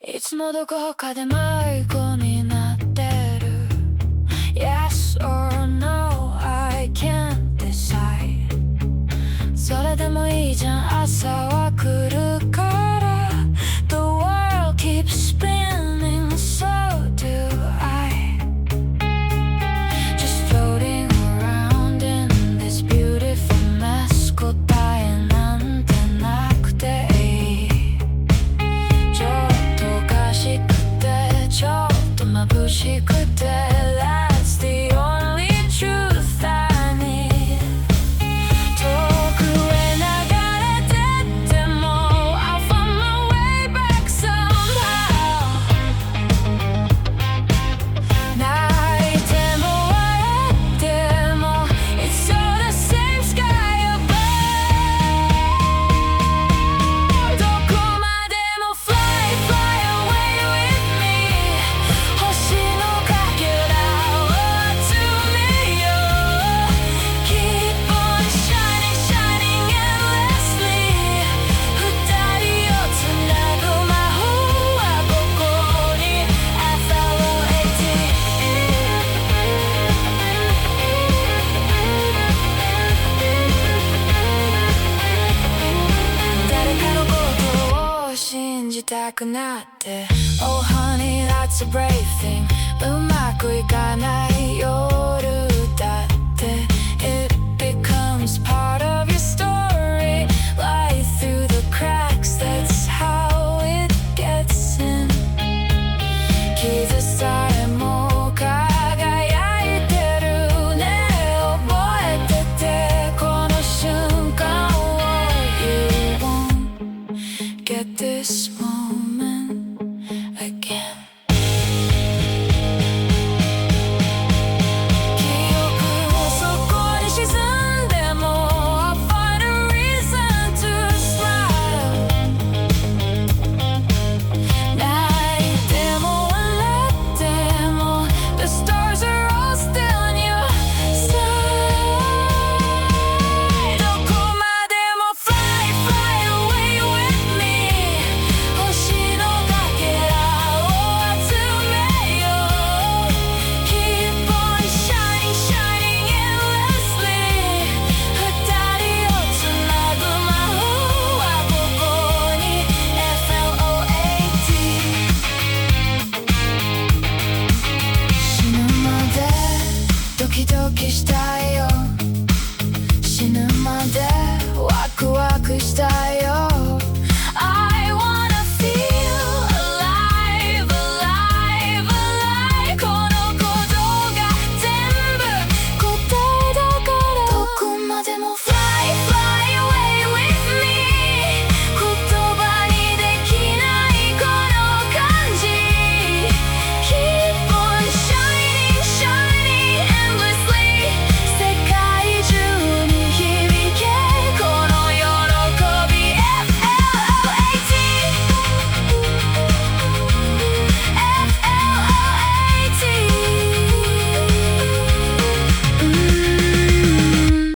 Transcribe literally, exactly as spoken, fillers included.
いつもどこかで迷子になってる Yes or no, I can't decide それでもいいじゃん、朝は来るから The world keeps spinning, so do I Just floating around in this beautiful mess 答えなんてなくていいちょっとおかしくてちょっと眩しくて That's the only truth I need 遠くへ流れてっても I'll find my way back somehow 泣いても笑っても It's all the same sky above どこまでも Fly, fly away with me 星のかけらを集めよう Keep on shining, shining endlessly 二人をつなぐ魔法はここに エフエルオーエーティー 誰かのことを信じたくなって Oh honey, that's a brave thing うまくいかないよ